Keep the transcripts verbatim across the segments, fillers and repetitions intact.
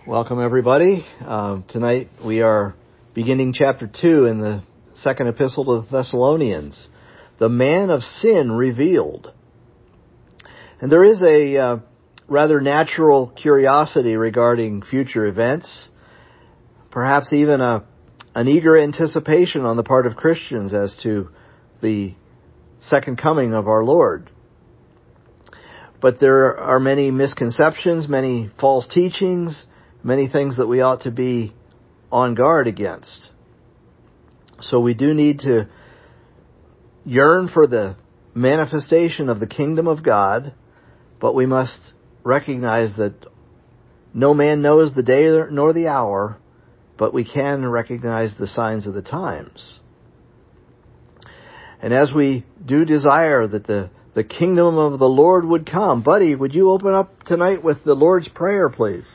Welcome, everybody. Uh, tonight we are beginning chapter two in the second epistle to the Thessalonians, the man of sin revealed. And there is a uh, rather natural curiosity regarding future events, perhaps even a an eager anticipation on the part of Christians as to the second coming of our Lord. But there are many misconceptions, many false teachings, many things that we ought to be on guard against. So we do need to yearn for the manifestation of the kingdom of God, but we must recognize that no man knows the day nor the hour, but we can recognize the signs of the times. And as we do desire that the, the kingdom of the Lord would come, Buddy, would you open up tonight with the Lord's Prayer, please?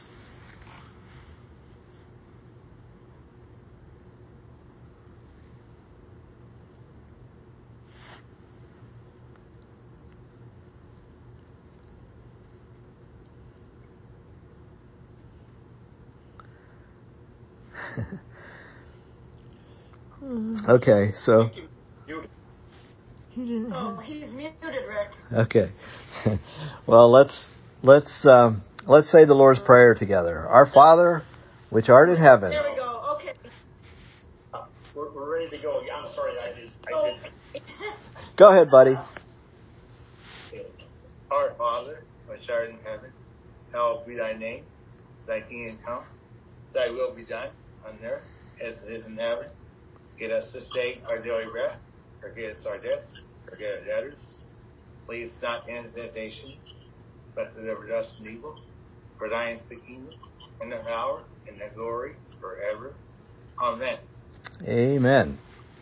Okay, so. Oh, he's muted, Rick. Okay. Well, let's let's um, let's say the Lord's Prayer together. Our Father, which art in heaven. There we go. Okay. Uh, we're, we're ready to go. I'm sorry, I did. I did. Oh. Go ahead, buddy. Our Father, which art in heaven, hallowed be thy name. Thy kingdom come. Thy will be done on earth as it is in heaven. Give us this day our daily bread. Forgive us our debts. Forgive our debtors. Lead us not into temptation, but deliver us from evil. For thine is the kingdom, and the power, and the glory, forever. Amen. Amen.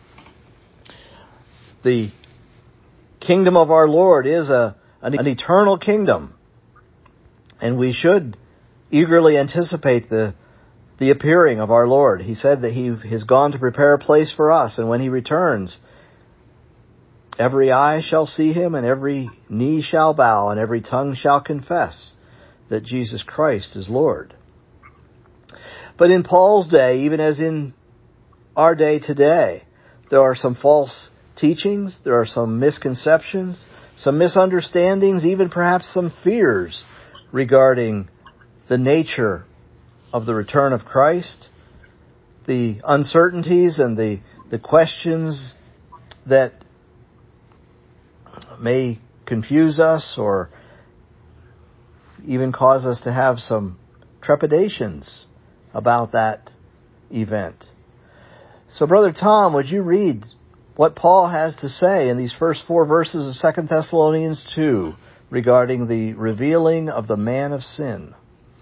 The kingdom of our Lord is a an, an eternal kingdom, and we should eagerly anticipate the the appearing of our Lord. He said that He has gone to prepare a place for us, and when He returns, every eye shall see Him, and every knee shall bow, and every tongue shall confess that Jesus Christ is Lord. But in Paul's day, even as in our day today, there are some false teachings, there are some misconceptions, some misunderstandings, even perhaps some fears regarding the nature of the return of Christ, the uncertainties and the, the questions that may confuse us or even cause us to have some trepidations about that event. So, Brother Tom, would you read what Paul has to say in these first four verses of Second Thessalonians two regarding the revealing of the man of sin?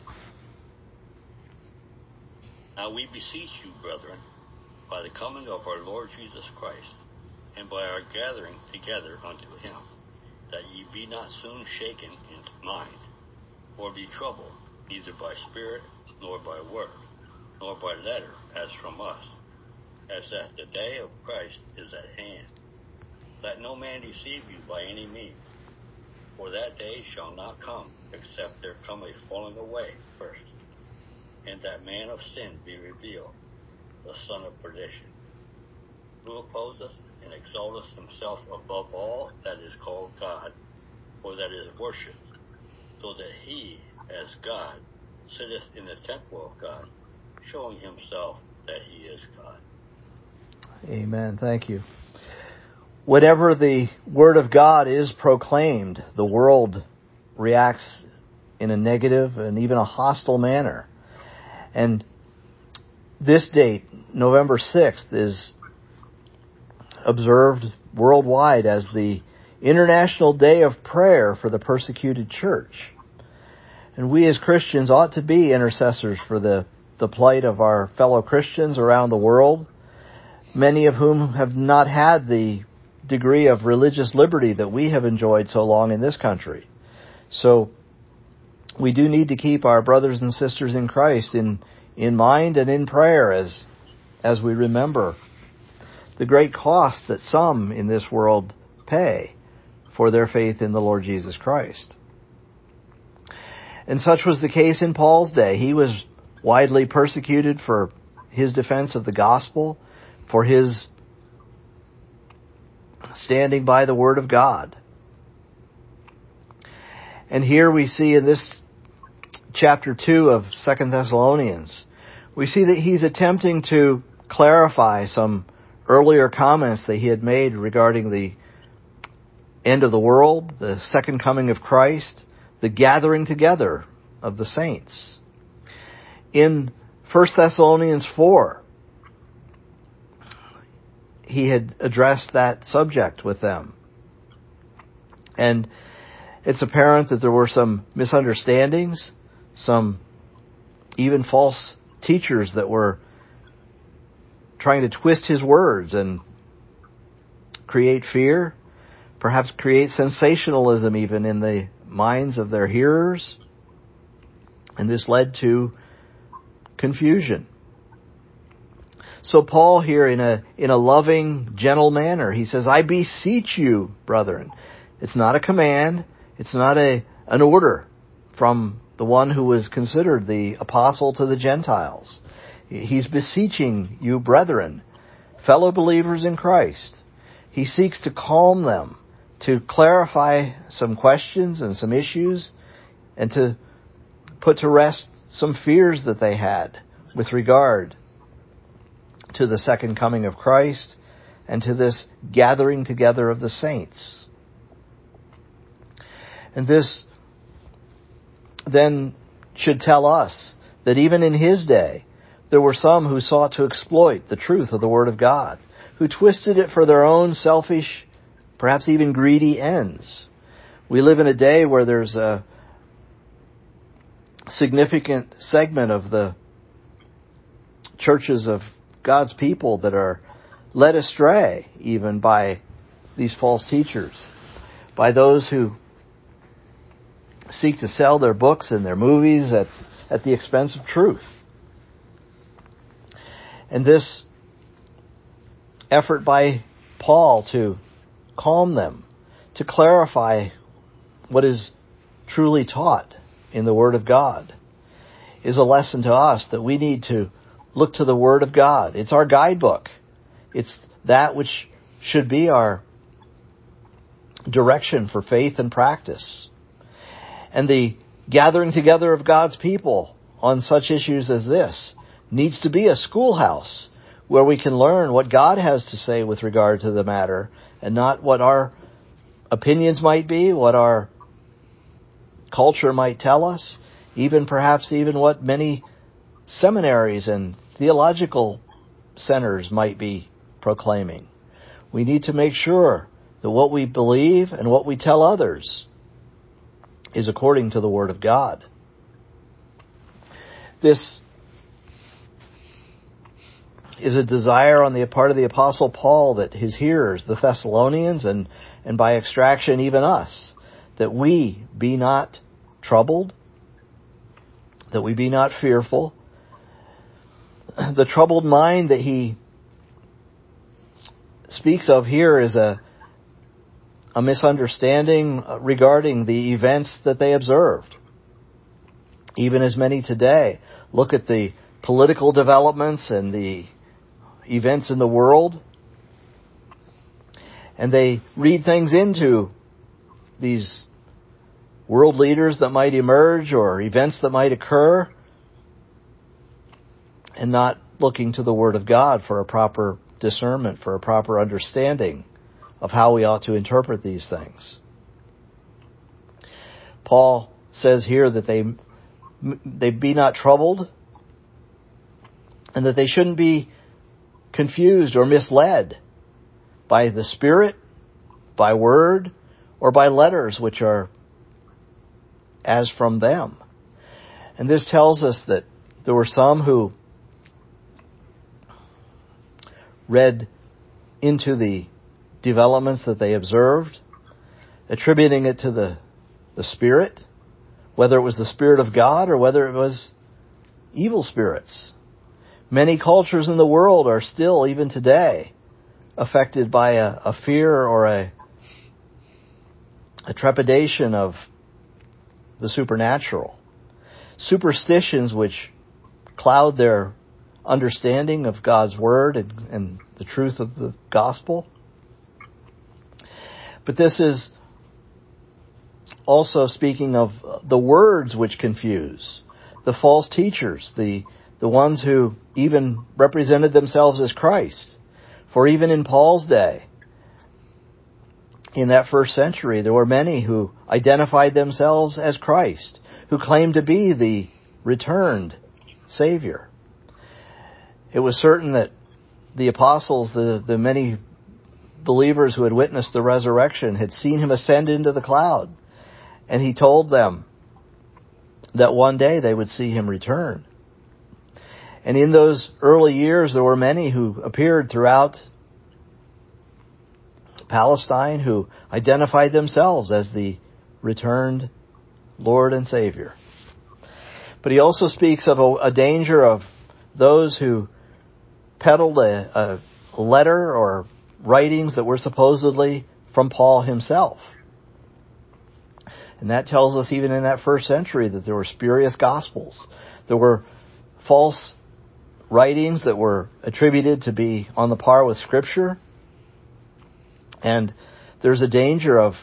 Now we beseech you, brethren, by the coming of our Lord Jesus Christ, and by our gathering together unto him, that ye be not soon shaken in mind, or be troubled, neither by spirit, nor by word, nor by letter, as from us, as that the day of Christ is at hand. Let no man deceive you by any means, for that day shall not come, except there come a falling away first, and that man of sin be revealed, the son of perdition, who opposeth and exalteth himself above all that is called God, or that is worshipped, so that he, as God, sitteth in the temple of God, showing himself that he is God. Amen. Thank you. Whenever the Word of God is proclaimed, the world reacts in a negative and even a hostile manner. And this date, November sixth, is observed worldwide as the International Day of Prayer for the Persecuted Church. And we as Christians ought to be intercessors for the, the plight of our fellow Christians around the world, many of whom have not had the degree of religious liberty that we have enjoyed so long in this country. So we do need to keep our brothers and sisters in Christ in, in mind and in prayer as, as we remember the great cost that some in this world pay for their faith in the Lord Jesus Christ. And such was the case in Paul's day. He was widely persecuted for his defense of the gospel, for his standing by the Word of God. And here we see in this chapter two of Second Thessalonians, we see that he's attempting to clarify some earlier comments that he had made regarding the end of the world, the second coming of Christ, the gathering together of the saints. In First Thessalonians four, he had addressed that subject with them. And it's apparent that there were some misunderstandings, some even false teachers that were trying to twist his words and create fear, perhaps create sensationalism even in the minds of their hearers. And this led to confusion. So Paul here in a in a loving, gentle manner, he says, I beseech you, brethren. It's not a command. It's not a an order from the one who was considered the apostle to the Gentiles. He's beseeching you, brethren, fellow believers in Christ. He seeks to calm them, to clarify some questions and some issues, and to put to rest some fears that they had with regard to the second coming of Christ and to this gathering together of the saints. And this then should tell us that even in his day, there were some who sought to exploit the truth of the Word of God, who twisted it for their own selfish, perhaps even greedy ends. We live in a day where there's a significant segment of the churches of God's people that are led astray even by these false teachers, by those who seek to sell their books and their movies at, at the expense of truth. And this effort by Paul to calm them, to clarify what is truly taught in the Word of God, is a lesson to us that we need to look to the Word of God. It's our guidebook. It's that which should be our direction for faith and practice. And the gathering together of God's people on such issues as this needs to be a schoolhouse where we can learn what God has to say with regard to the matter, and not what our opinions might be, what our culture might tell us, even perhaps even what many seminaries and theological centers might be proclaiming. We need to make sure that what we believe and what we tell others is according to the Word of God. This is a desire on the part of the Apostle Paul that his hearers, the Thessalonians, and, and by extraction even us, that we be not troubled, that we be not fearful. The troubled mind that he speaks of here is a a misunderstanding regarding the events that they observed. Even as many today look at the political developments and the events in the world, and they read things into these world leaders that might emerge or events that might occur, and not looking to the Word of God for a proper discernment, for a proper understanding of how we ought to interpret these things. Paul says here that they they be not troubled, and that they shouldn't be confused or misled by the Spirit, by word, or by letters which are as from them. And this tells us that there were some who read into the developments that they observed, attributing it to the, the Spirit, whether it was the Spirit of God or whether it was evil spirits. Many cultures in the world are still, even today, affected by a, a fear or a, a trepidation of the supernatural. Superstitions which cloud their understanding of God's Word and, and the truth of the gospel. But this is also speaking of the words which confuse, the false teachers, the, the ones who even represented themselves as Christ. For even in Paul's day, in that first century, there were many who identified themselves as Christ, who claimed to be the returned Savior. It was certain that the apostles, the, the many believers who had witnessed the resurrection, had seen him ascend into the cloud. And he told them that one day they would see him return. And in those early years, there were many who appeared throughout Palestine who identified themselves as the returned Lord and Savior. But he also speaks of a, a danger of those who peddled a, a letter or writings that were supposedly from Paul himself. And that tells us even in that first century that there were spurious gospels. There were false writings that were attributed to be on the par with Scripture. And there's a danger of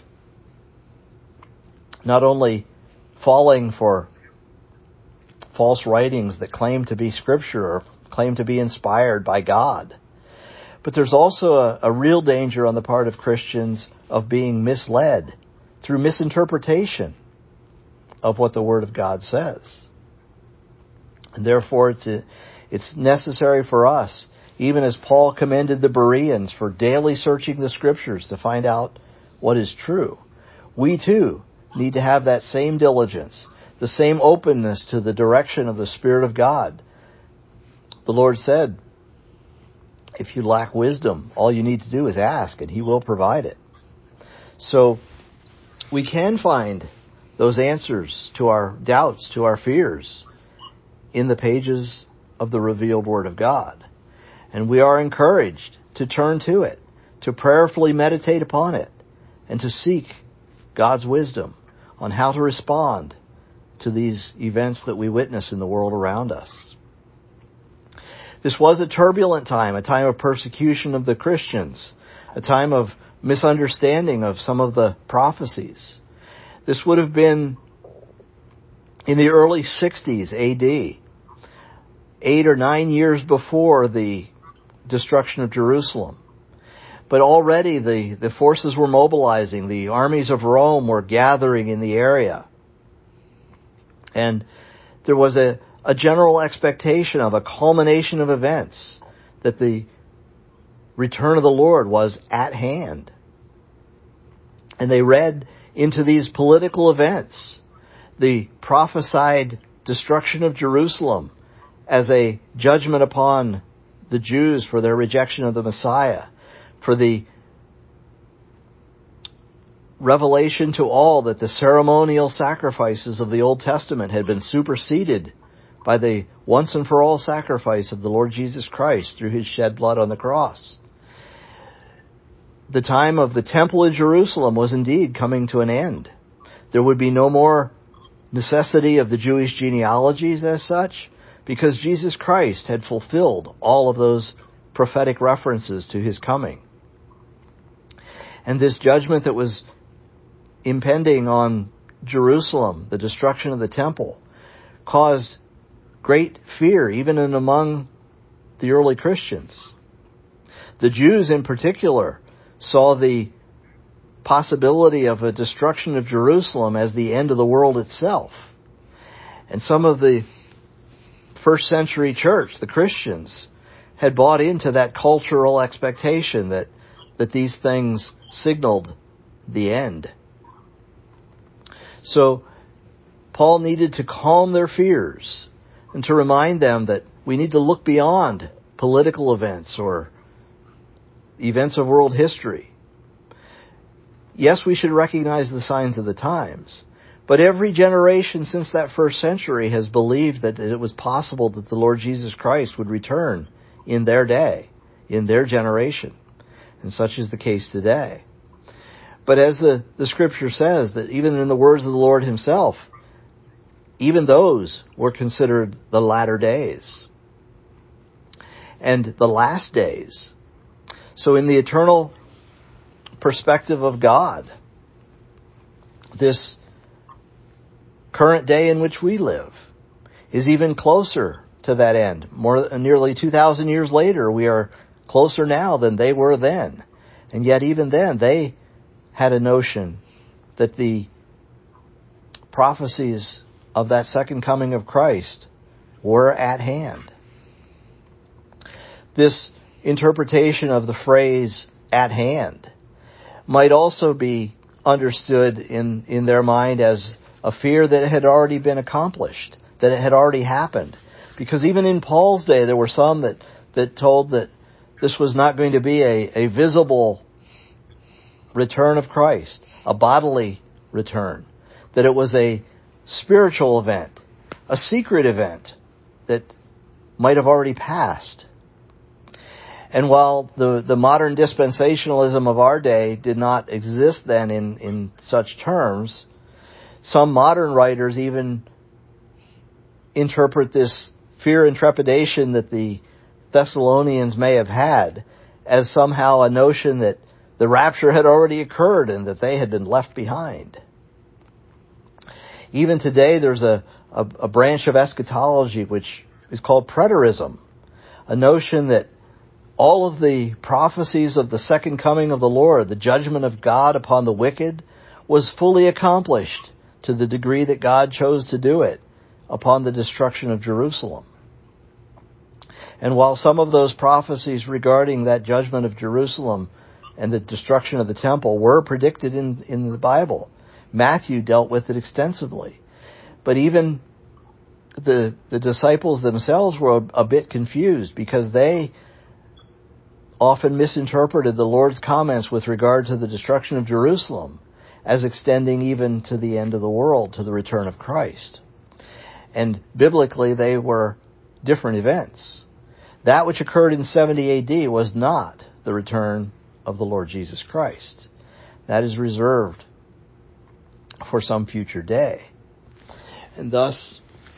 not only falling for false writings that claim to be Scripture or claim to be inspired by God, but there's also a, a real danger on the part of Christians of being misled through misinterpretation of what the Word of God says. And therefore it's a, it's necessary for us, even as Paul commended the Bereans for daily searching the Scriptures to find out what is true. We too need to have that same diligence, the same openness to the direction of the Spirit of God. The Lord said, if you lack wisdom, all you need to do is ask, and He will provide it. So we can find those answers to our doubts, to our fears, in the pages of the revealed Word of God. And we are encouraged to turn to it, to prayerfully meditate upon it, and to seek God's wisdom on how to respond to these events that we witness in the world around us. This was a turbulent time, a time of persecution of the Christians, a time of misunderstanding of some of the prophecies. This would have been in the early sixties A D, eight or nine years before the destruction of Jerusalem. But already the, the forces were mobilizing. The armies of Rome were gathering in the area. And there was a, a general expectation of a culmination of events, that the return of the Lord was at hand. And they read into these political events the prophesied destruction of Jerusalem as a judgment upon the Jews for their rejection of the Messiah, for the revelation to all that the ceremonial sacrifices of the Old Testament had been superseded by the once and for all sacrifice of the Lord Jesus Christ through His shed blood on the cross. The time of the temple in Jerusalem was indeed coming to an end. There would be no more necessity of the Jewish genealogies as such, because Jesus Christ had fulfilled all of those prophetic references to His coming. And this judgment that was impending on Jerusalem, the destruction of the temple, caused great fear even in among the early Christians. The Jews in particular saw the possibility of a destruction of Jerusalem as the end of the world itself. And some of the first century church, the Christians, had bought into that cultural expectation that, that these things signaled the end. So Paul needed to calm their fears and to remind them that we need to look beyond political events or events of world history. Yes, we should recognize the signs of the times, but every generation since that first century has believed that it was possible that the Lord Jesus Christ would return in their day, in their generation. And such is the case today. But as the, the Scripture says, that even in the words of the Lord Himself, even those were considered the latter days and the last days. So in the eternal perspective of God, this current day in which we live is even closer to that end. More nearly two thousand years later, we are closer now than they were then. And yet even then, they had a notion that the prophecies of that second coming of Christ were at hand. This interpretation of the phrase "at hand" might also be understood in, in their mind as a fear that it had already been accomplished, that it had already happened. Because even in Paul's day, there were some that, that told that this was not going to be a, a visible return of Christ, a bodily return, that it was a spiritual event, a secret event that might have already passed. And while the, the modern dispensationalism of our day did not exist then in, in such terms, some modern writers even interpret this fear and trepidation that the Thessalonians may have had as somehow a notion that the rapture had already occurred and that they had been left behind. Even today, there's a, a, a branch of eschatology which is called preterism, a notion that all of the prophecies of the second coming of the Lord, the judgment of God upon the wicked, was fully accomplished to the degree that God chose to do it upon the destruction of Jerusalem. And while some of those prophecies regarding that judgment of Jerusalem and the destruction of the temple were predicted in, in the Bible, Matthew dealt with it extensively. But even the, the disciples themselves were a, a bit confused because they often misinterpreted the Lord's comments with regard to the destruction of Jerusalem as extending even to the end of the world, to the return of Christ. And biblically, they were different events. That which occurred in seventy A D was not the return of the Lord Jesus Christ. That is reserved for some future day. And thus,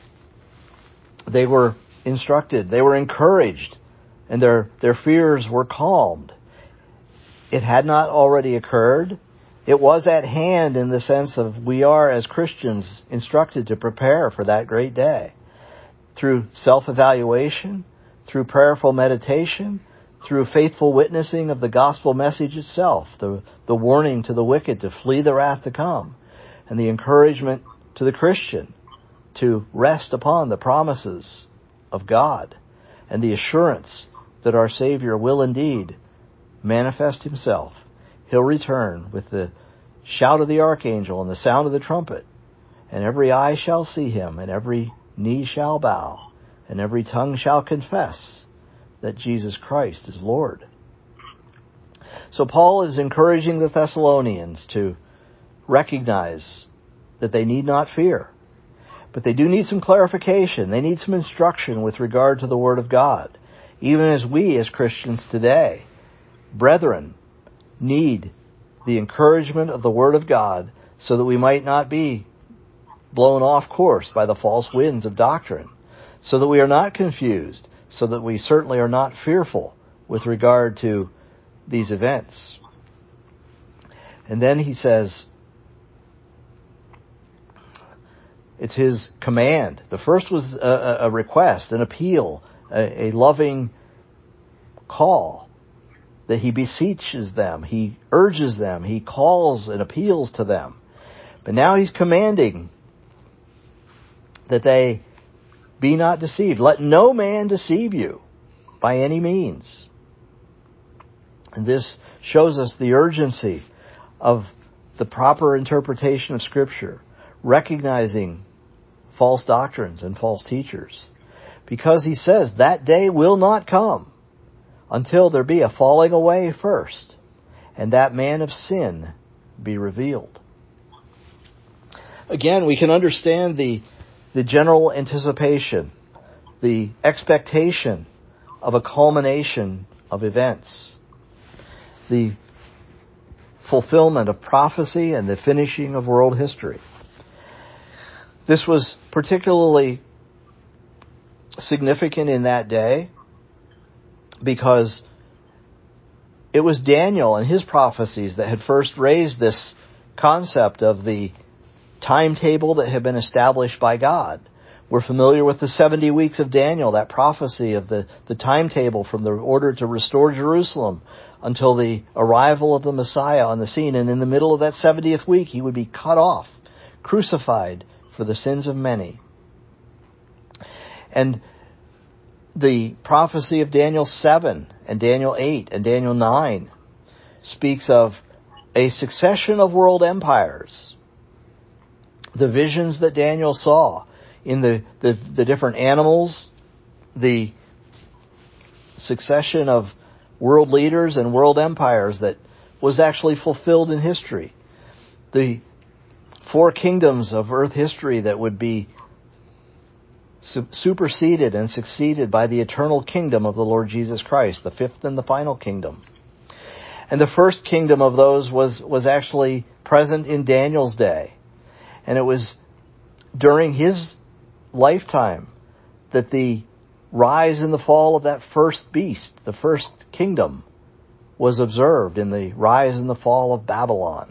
they were instructed, they were encouraged, and their, their fears were calmed. It had not already occurred. It was at hand in the sense of we are, as Christians, instructed to prepare for that great day through self-evaluation, through prayerful meditation, through faithful witnessing of the gospel message itself, the, the warning to the wicked to flee the wrath to come, and the encouragement to the Christian to rest upon the promises of God, and the assurance that our Savior will indeed manifest Himself. He'll return with the shout of the archangel and the sound of the trumpet, and every eye shall see Him, and every knee shall bow, and every tongue shall confess that Jesus Christ is Lord. So Paul is encouraging the Thessalonians to recognize that they need not fear, but they do need some clarification. They need some instruction with regard to the Word of God, even as we as Christians today, brethren, need the encouragement of the Word of God so that we might not be blown off course by the false winds of doctrine, so that we are not confused, so that we certainly are not fearful with regard to these events. And then he says, it's his command. The first was a, a request, an appeal, a, a loving call, that he beseeches them, he urges them, he calls and appeals to them. But now he's commanding that they be not deceived. Let no man deceive you by any means. And this shows us the urgency of the proper interpretation of Scripture, recognizing false doctrines and false teachers. Because he says that day will not come until there be a falling away first, and that man of sin be revealed. Again, we can understand the, the general anticipation, the expectation of a culmination of events, the fulfillment of prophecy and the finishing of world history. This was particularly significant in that day because it was Daniel and his prophecies that had first raised this concept of the timetable that had been established by God. We're familiar with the seventy weeks of Daniel, that prophecy of the, the timetable from the order to restore Jerusalem until the arrival of the Messiah on the scene. And in the middle of that seventieth week, he would be cut off, crucified for the sins of many. And the prophecy of Daniel seven and Daniel eight and Daniel nine speaks of a succession of world empires. The visions that Daniel saw in the, the, the different animals, the succession of world leaders and world empires that was actually fulfilled in history. The four kingdoms of earth history that would be superseded and succeeded by the eternal kingdom of the Lord Jesus Christ, the fifth and the final kingdom. And the first kingdom of those was, was actually present in Daniel's day. And it was during his lifetime that the rise and the fall of that first beast, the first kingdom, was observed in the rise and the fall of Babylon.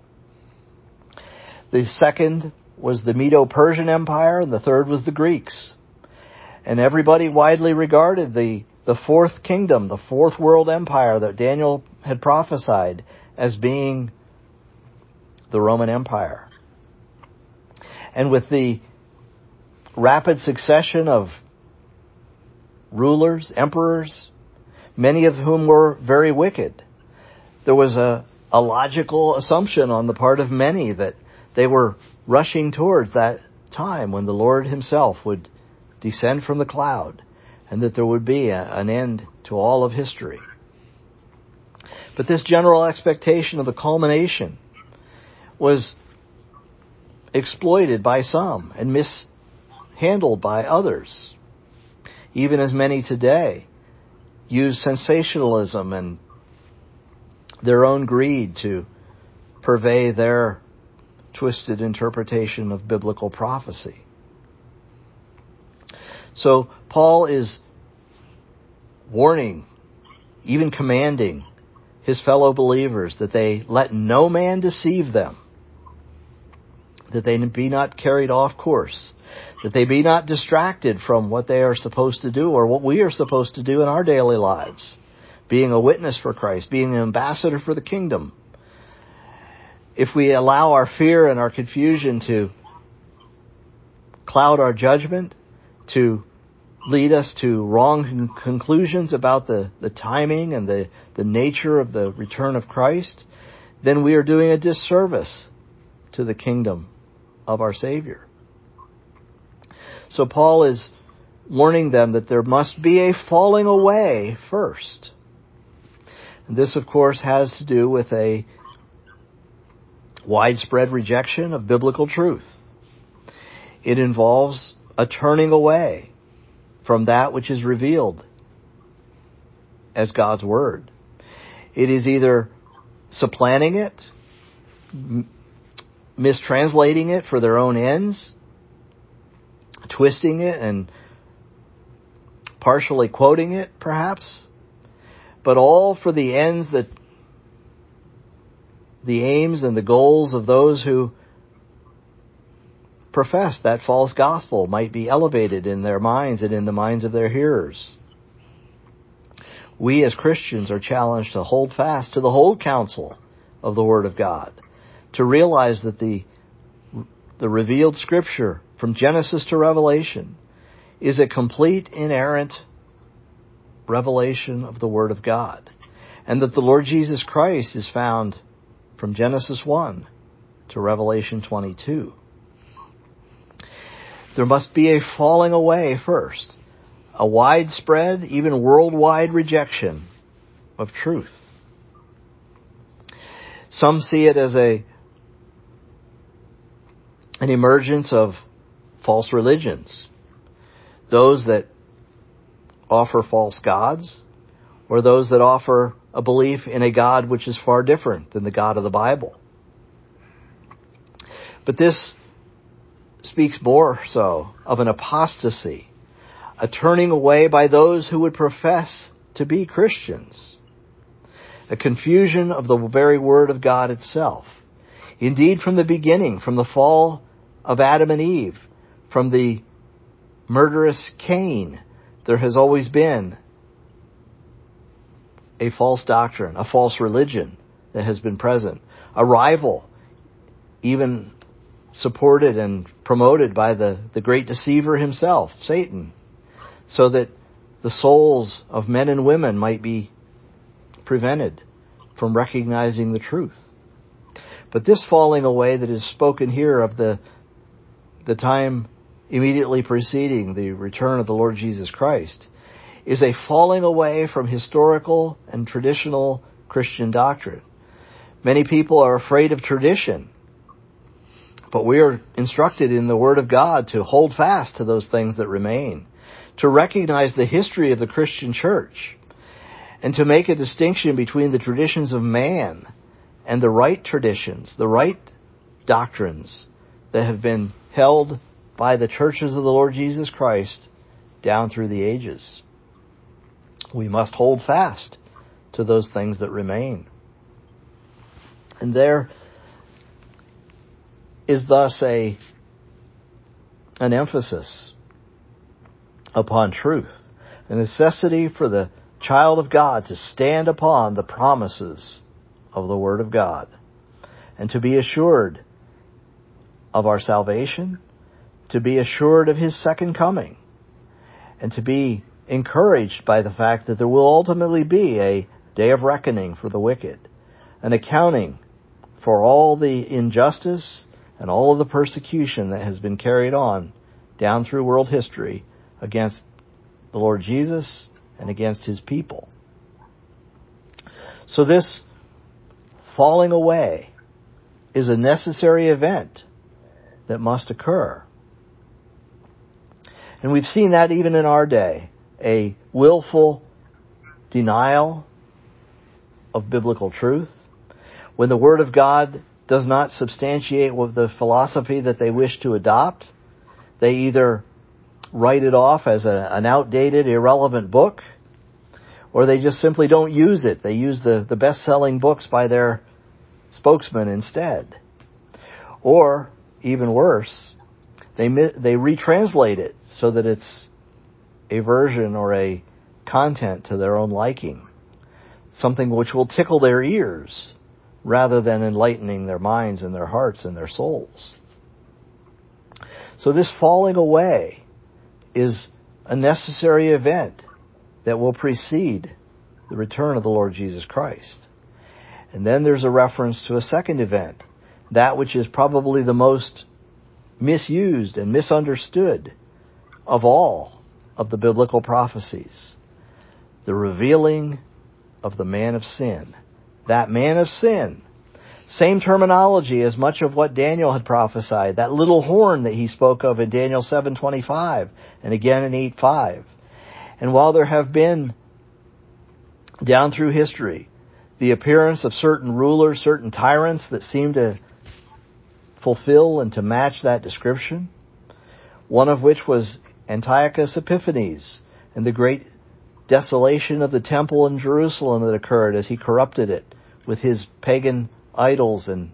The second was the Medo-Persian Empire, and the third was the Greeks. And everybody widely regarded the, the fourth kingdom, the fourth world empire that Daniel had prophesied as being the Roman Empire. And with the rapid succession of rulers, emperors, many of whom were very wicked, there was a, a logical assumption on the part of many that they were rushing towards that time when the Lord himself would descend from the cloud and that there would be a, an end to all of history. But this general expectation of the culmination was exploited by some and mishandled by others. Even as many today use sensationalism and their own greed to purvey their twisted interpretation of biblical prophecy. So Paul is warning, even commanding his fellow believers that they let no man deceive them, that they be not carried off course, that they be not distracted from what they are supposed to do or what we are supposed to do in our daily lives, being a witness for Christ, being an ambassador for the kingdom. If we allow our fear and our confusion to cloud our judgment, to lead us to wrong conclusions about the, the timing and the, the nature of the return of Christ, then we are doing a disservice to the kingdom of our Savior. So Paul is warning them that there must be a falling away first. And this, of course, has to do with a widespread rejection of biblical truth. It involves a turning away from that which is revealed as God's Word. It is either supplanting it, m- mistranslating it for their own ends, twisting it and partially quoting it, perhaps, but all for the ends that the aims and the goals of those who profess that false gospel might be elevated in their minds and in the minds of their hearers. We as Christians are challenged to hold fast to the whole counsel of the Word of God, to realize that the, the revealed Scripture from Genesis to Revelation is a complete, inerrant revelation of the Word of God, and that the Lord Jesus Christ is found from Genesis one to Revelation twenty-two. There must be a falling away first, a widespread, even worldwide rejection of truth. Some see it as a an emergence of false religions, those that offer false gods, or those that offer a belief in a God which is far different than the God of the Bible. But this speaks more so of an apostasy, a turning away by those who would profess to be Christians, a confusion of the very Word of God itself. Indeed, from the beginning, from the fall of Adam and Eve, from the murderous Cain, there has always been a false doctrine, a false religion that has been present, a rival, even supported and promoted by the, the great deceiver himself, Satan, so that the souls of men and women might be prevented from recognizing the truth. But this falling away that is spoken here of the, the time immediately preceding the return of the Lord Jesus Christ is a falling away from historical and traditional Christian doctrine. Many people are afraid of tradition, but we are instructed in the Word of God to hold fast to those things that remain, to recognize the history of the Christian church, and to make a distinction between the traditions of man and the right traditions, the right doctrines that have been held by the churches of the Lord Jesus Christ down through the ages. We must hold fast to those things that remain. And there is thus a an emphasis upon truth, the necessity for the child of God to stand upon the promises of the Word of God and to be assured of our salvation, to be assured of His second coming, and to be encouraged by the fact that there will ultimately be a day of reckoning for the wicked, an accounting for all the injustice and all of the persecution that has been carried on down through world history against the Lord Jesus and against His people. So this falling away is a necessary event that must occur. And we've seen that even in our day, a willful denial of biblical truth. When the Word of God does not substantiate with the philosophy that they wish to adopt, they either write it off as a, an outdated, irrelevant book, or they just simply don't use it. They use the, the best-selling books by their spokesman instead. Or, even worse, they they retranslate it so that it's a version or a content to their own liking, something which will tickle their ears rather than enlightening their minds and their hearts and their souls. So this falling away is a necessary event that will precede the return of the Lord Jesus Christ. And then there's a reference to a second event, that which is probably the most misused and misunderstood of all of the biblical prophecies, the revealing of the man of sin. That man of sin, same terminology as much of what Daniel had prophesied, that little horn that he spoke of in Daniel seven twenty-five and again in eight five. And while there have been, down through history, the appearance of certain rulers, certain tyrants that seem to fulfill and to match that description, one of which was Antiochus Epiphanes and the great desolation of the temple in Jerusalem that occurred as he corrupted it with his pagan idols and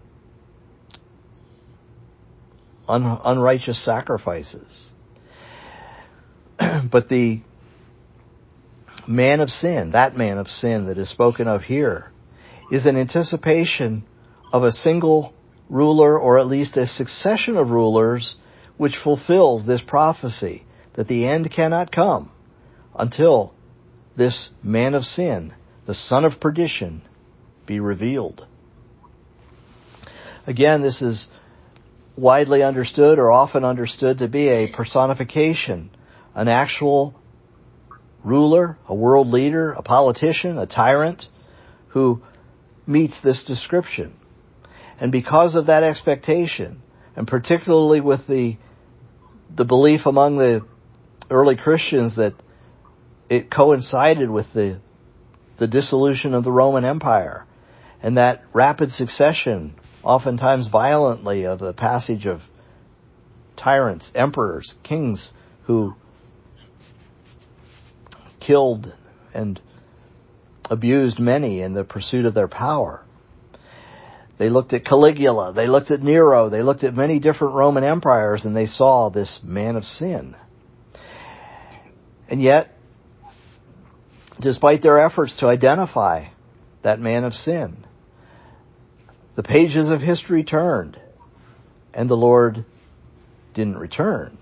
un- unrighteous sacrifices. But the man of sin, that man of sin that is spoken of here, is an anticipation of a single ruler, or at least a succession of rulers, which fulfills this prophecy that the end cannot come until this man of sin, the son of perdition, be revealed. Again, this is widely understood or often understood to be a personification, an actual ruler, a world leader, a politician, a tyrant who meets this description. And because of that expectation, and particularly with the the belief among the early Christians that it coincided with the the dissolution of the Roman Empire and that rapid succession, oftentimes violently, of the passage of tyrants, emperors, kings who killed and abused many in the pursuit of their power. They looked at Caligula, they looked at Nero, they looked at many different Roman empires, and they saw this man of sin. And yet, despite their efforts to identify that man of sin, the pages of history turned, and the Lord didn't return.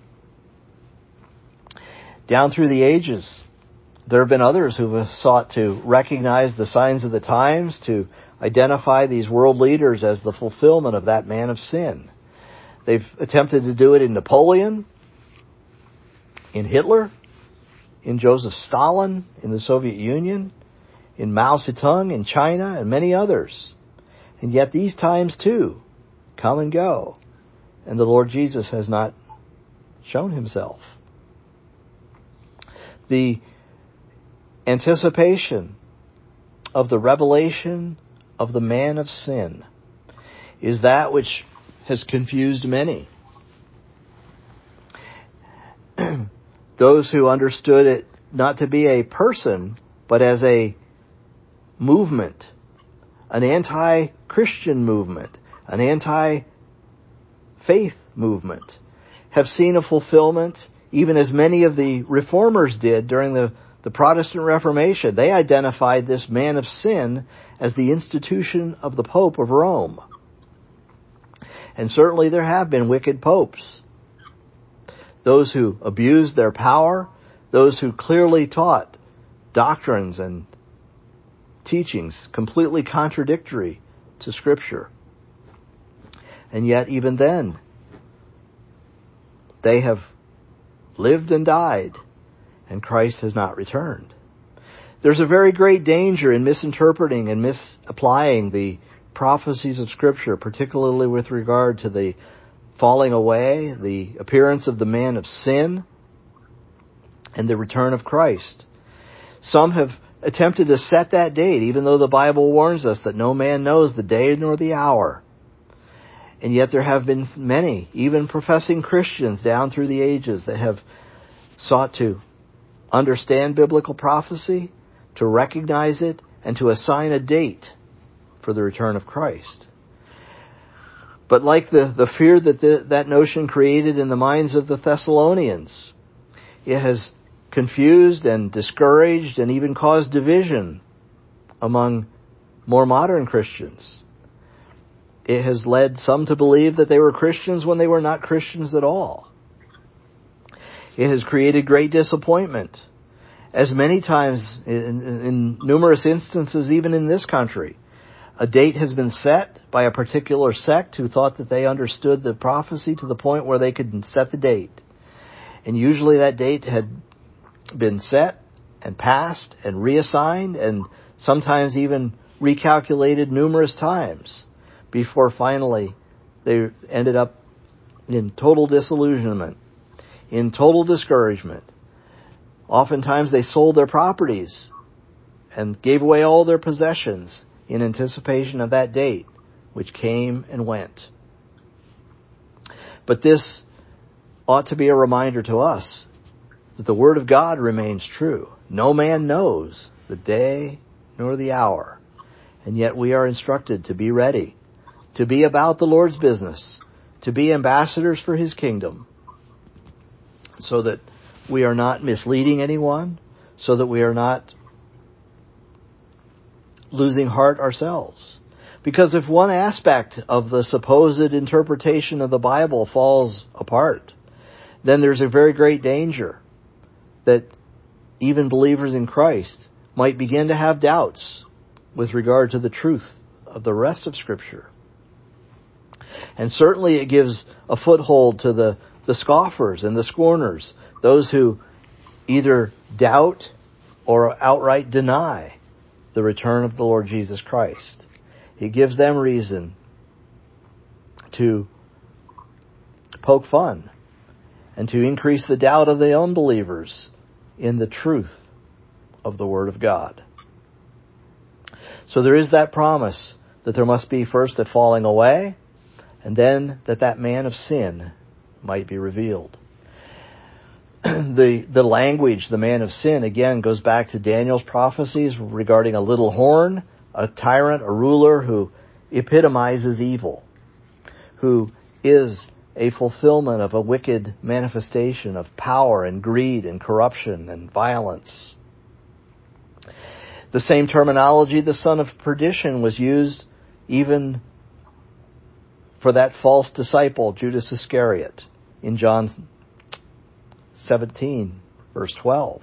Down through the ages, there have been others who have sought to recognize the signs of the times, to identify these world leaders as the fulfillment of that man of sin. They've attempted to do it in Napoleon, in Hitler, in Joseph Stalin, in the Soviet Union, in Mao Zedong, in China, and many others. And yet these times too come and go, and the Lord Jesus has not shown himself. The anticipation of the revelation of the man of sin is that which has confused many. Those who understood it not to be a person, but as a movement, an anti-Christian movement, an anti-faith movement, have seen a fulfillment, even as many of the reformers did during the, the Protestant Reformation. They identified this man of sin as the institution of the Pope of Rome. And certainly there have been wicked popes. Those who abused their power, those who clearly taught doctrines and teachings completely contradictory to Scripture. And yet even then, they have lived and died, and Christ has not returned. There's a very great danger in misinterpreting and misapplying the prophecies of Scripture, particularly with regard to the falling away, the appearance of the man of sin, and the return of Christ. Some have attempted to set that date, even though the Bible warns us that no man knows the day nor the hour. And yet there have been many, even professing Christians down through the ages, that have sought to understand biblical prophecy, to recognize it, and to assign a date for the return of Christ. But like the, the fear that the, that notion created in the minds of the Thessalonians, it has confused and discouraged and even caused division among more modern Christians. It has led some to believe that they were Christians when they were not Christians at all. It has created great disappointment, as many times, in, in numerous instances, even in this country, a date has been set by a particular sect who thought that they understood the prophecy to the point where they could set the date. And usually that date had been set and passed and reassigned and sometimes even recalculated numerous times before finally they ended up in total disillusionment, in total discouragement. Oftentimes they sold their properties and gave away all their possessions in anticipation of that date, which came and went. But this ought to be a reminder to us that the Word of God remains true. No man knows the day nor the hour, and yet we are instructed to be ready, to be about the Lord's business, to be ambassadors for His kingdom, so that we are not misleading anyone, so that we are not losing heart ourselves. Because if one aspect of the supposed interpretation of the Bible falls apart, then there's a very great danger that even believers in Christ might begin to have doubts with regard to the truth of the rest of Scripture. And certainly it gives a foothold to the, the scoffers and the scorners, those who either doubt or outright deny the return of the Lord Jesus Christ. It gives them reason to poke fun and to increase the doubt of the unbelievers in the truth of the Word of God. So there is that promise that there must be first a falling away, and then that that man of sin might be revealed. the the language, the man of sin, again goes back to Daniel's prophecies regarding a little horn, a tyrant, a ruler who epitomizes evil, who is a fulfillment of a wicked manifestation of power and greed and corruption and violence. The same terminology, the son of perdition, was used even for that false disciple, Judas Iscariot, in John seventeen, verse twelve.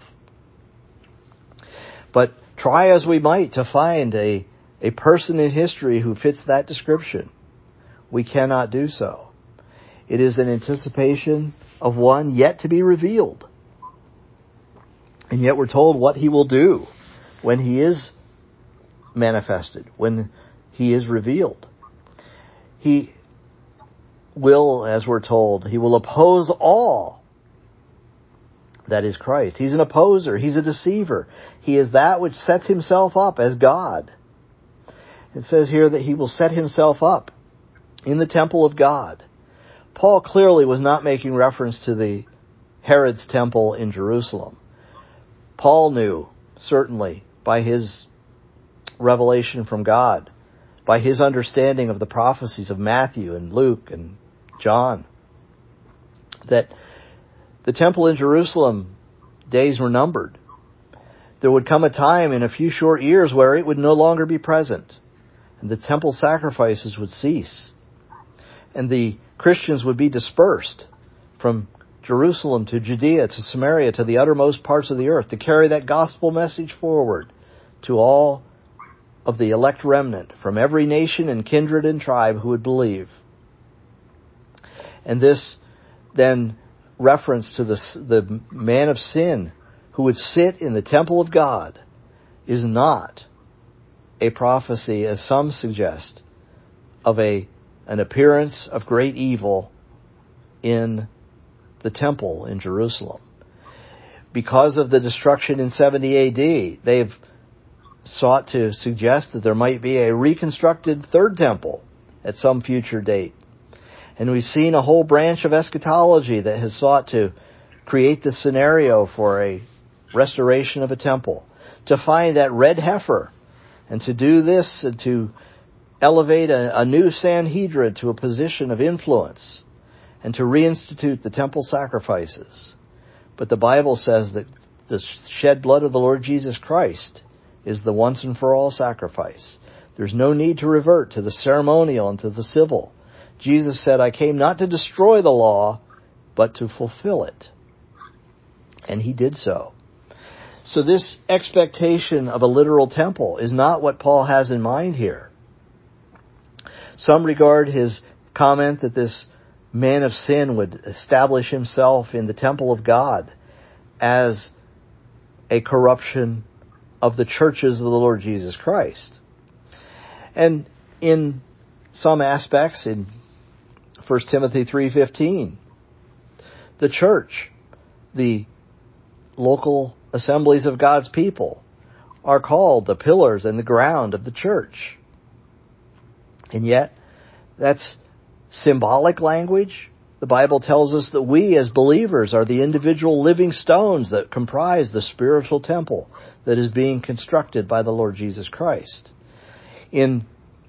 But try as we might to find a, a person in history who fits that description, we cannot do so. It is an anticipation of one yet to be revealed. And yet we're told what he will do when he is manifested, when he is revealed. He will, as we're told, he will oppose all that is Christ. He's an opposer. He's a deceiver. He is that which sets himself up as God. It says here that he will set himself up in the temple of God. Paul clearly was not making reference to the Herod's temple in Jerusalem. Paul knew, certainly, by his revelation from God, by his understanding of the prophecies of Matthew and Luke and John, that the temple in Jerusalem days were numbered. There would come a time in a few short years where it would no longer be present, and the temple sacrifices would cease, and the Christians would be dispersed from Jerusalem to Judea to Samaria to the uttermost parts of the earth to carry that gospel message forward to all of the elect remnant from every nation and kindred and tribe who would believe. And this then reference to the, the man of sin who would sit in the temple of God is not a prophecy, as some suggest, of a an appearance of great evil in the temple in Jerusalem. Because of the destruction in seventy A D, they've sought to suggest that there might be a reconstructed third temple at some future date. And we've seen a whole branch of eschatology that has sought to create the scenario for a restoration of a temple, to find that red heifer, and to do this and to elevate a, a new Sanhedrin to a position of influence, and to reinstitute the temple sacrifices. But the Bible says that the shed blood of the Lord Jesus Christ is the once and for all sacrifice. There's no need to revert to the ceremonial and to the civil. Jesus said, I came not to destroy the law, but to fulfill it. And he did so. So this expectation of a literal temple is not what Paul has in mind here. Some regard his comment that this man of sin would establish himself in the temple of God as a corruption of the churches of the Lord Jesus Christ. And in some aspects, in First Timothy three fifteen, the church, the local assemblies of God's people, are called the pillars and the ground of the church. And yet, that's symbolic language. The Bible tells us that we as believers are the individual living stones that comprise the spiritual temple that is being constructed by the Lord Jesus Christ. In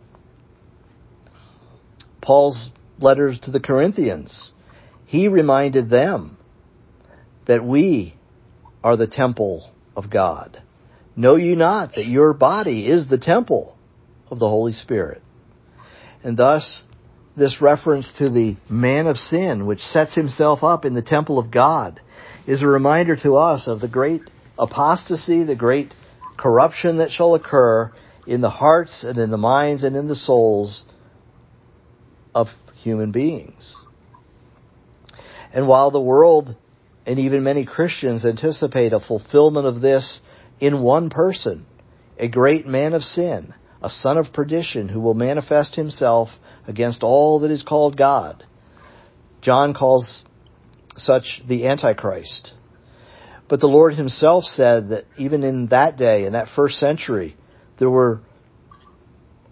Paul's letters to the Corinthians, he reminded them that we are the temple of God. Know you not that your body is the temple of the Holy Spirit? And thus, this reference to the man of sin, which sets himself up in the temple of God, is a reminder to us of the great apostasy, the great corruption that shall occur in the hearts and in the minds and in the souls of human beings. And while the world and even many Christians anticipate a fulfillment of this in one person, a great man of sin, a son of perdition who will manifest himself against all that is called God. John calls such the Antichrist. But the Lord himself said that even in that day, in that first century, there were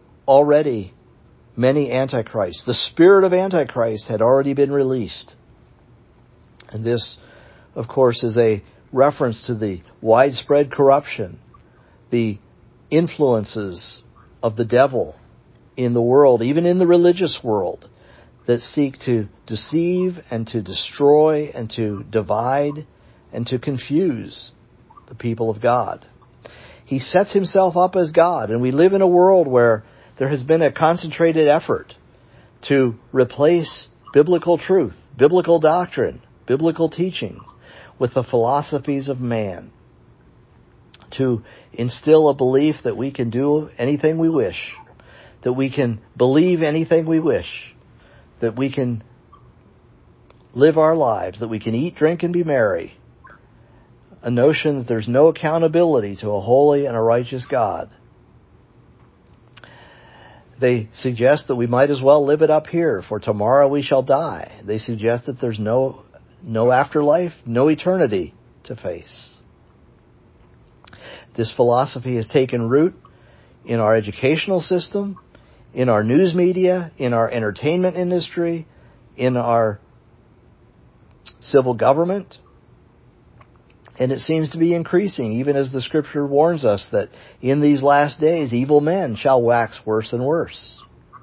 already many Antichrists. The spirit of Antichrist had already been released. And this, of course, is a reference to the widespread corruption, the influences of the devil in the world, even in the religious world, that seek to deceive and to destroy and to divide and to confuse the people of God. He sets himself up as God, and we live in a world where there has been a concentrated effort to replace biblical truth, biblical doctrine, biblical teaching with the philosophies of man, to instill a belief that we can do anything we wish, that we can believe anything we wish, that we can live our lives, that we can eat, drink, and be merry. A notion that there's no accountability to a holy and a righteous God. They suggest that we might as well live it up here, for tomorrow we shall die. They suggest that there's no no afterlife, no eternity to face. This philosophy has taken root in our educational system, in our news media, in our entertainment industry, in our civil government. And it seems to be increasing, even as the Scripture warns us that in these last days, evil men shall wax worse and worse.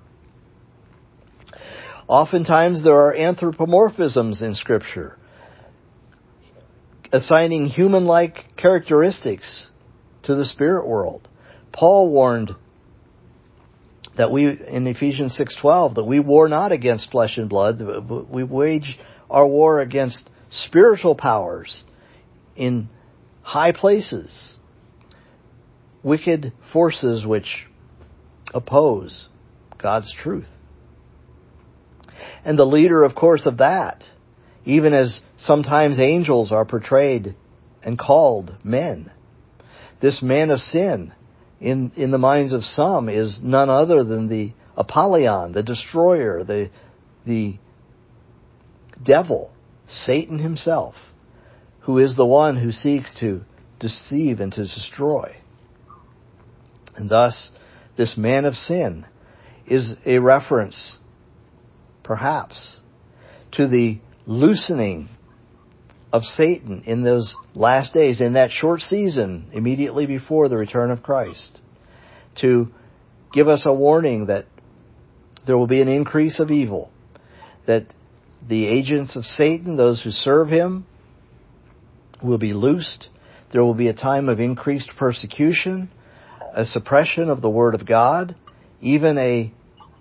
Oftentimes there are anthropomorphisms in Scripture, assigning human-like characteristics to the spirit world. Paul warned that we, in Ephesians six twelve, that we war not against flesh and blood, but we wage our war against spiritual powers in high places, wicked forces which oppose God's truth. And the leader, of course, of that, even as sometimes angels are portrayed and called men, this man of sin, in, in the minds of some, is none other than the Apollyon, the destroyer, the, the devil, Satan himself, who is the one who seeks to deceive and to destroy. And thus, this man of sin is a reference, perhaps, to the loosening of Satan in those last days, in that short season immediately before the return of Christ, to give us a warning that there will be an increase of evil, that the agents of Satan, those who serve him, will be loosed. There will be a time of increased persecution, a suppression of the Word of God, even a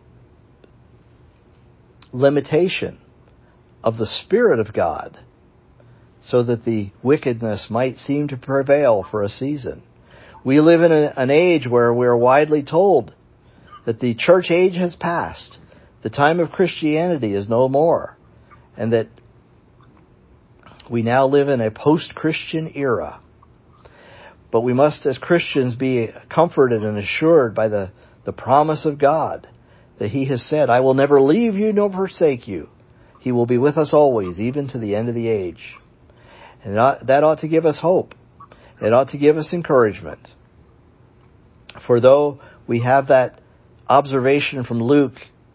limitation of the Spirit of God, so that the wickedness might seem to prevail for a season. We live in a, an age where we are widely told that the church age has passed, the time of Christianity is no more, and that we now live in a post-Christian era. But we must, as Christians, be comforted and assured by the, the promise of God that He has said, I will never leave you nor forsake you. He will be with us always, even to the end of the age. And that ought to give us hope. It ought to give us encouragement. For though we have that observation from Luke,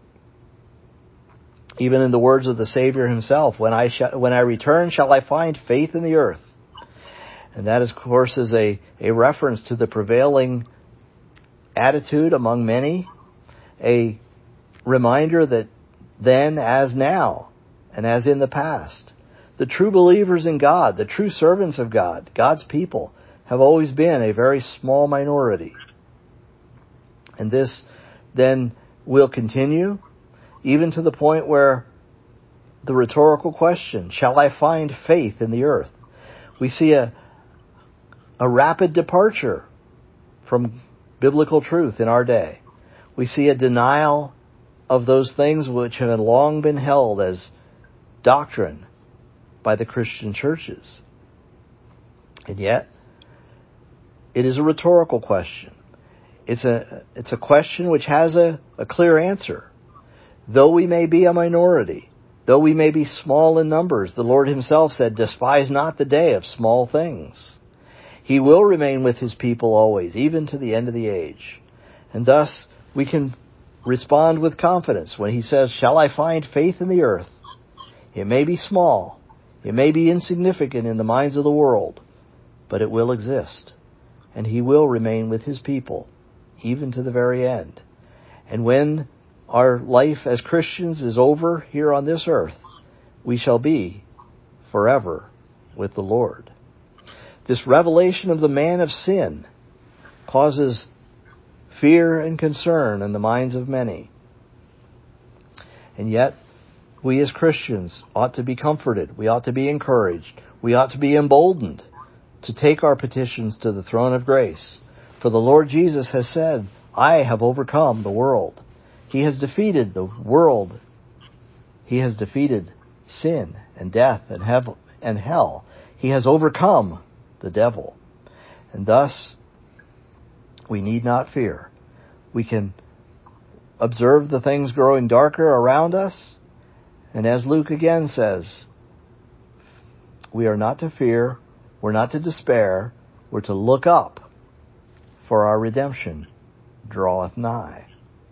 even in the words of the Savior Himself, when I sh- when I return, shall I find faith in the earth? And that, of course, is a, a reference to the prevailing attitude among many, a reminder that then, as now, and as in the past, the true believers in God, the true servants of God, God's people, have always been a very small minority. And this then will continue, even to the point where the rhetorical question, shall I find faith in the earth? We see a, a rapid departure from biblical truth in our day. We see a denial of those things which have long been held as doctrine by the Christian churches. And yet, it is a rhetorical question. It's a, it's a question which has a, a clear answer. Though we may be a minority, though we may be small in numbers, the Lord Himself said, despise not the day of small things. He will remain with His people always, even to the end of the age. And thus, we can respond with confidence when He says, shall I find faith in the earth? It may be small. It may be insignificant in the minds of the world, but it will exist. And He will remain with His people, even to the very end. And when our life as Christians is over here on this earth, we shall be forever with the Lord. This revelation of the man of sin causes fear and concern in the minds of many. And yet, we as Christians ought to be comforted. We ought to be encouraged. We ought to be emboldened to take our petitions to the throne of grace. For the Lord Jesus has said, I have overcome the world. He has defeated the world. He has defeated sin and death and hev- and hell. He has overcome the devil. And thus, we need not fear. We can observe the things growing darker around us. And as Luke again says, we are not to fear, we're not to despair, we're to look up, for our redemption draweth nigh.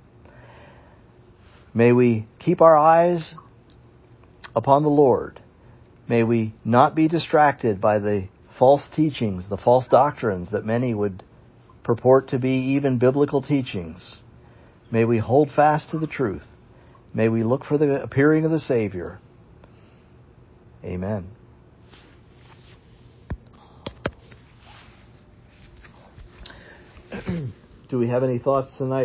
May we keep our eyes upon the Lord. May we not be distracted by the false teachings, the false doctrines that many would purport to be even biblical teachings. May we hold fast to the truth. May we look for the appearing of the Savior. Amen. Do we have any thoughts tonight?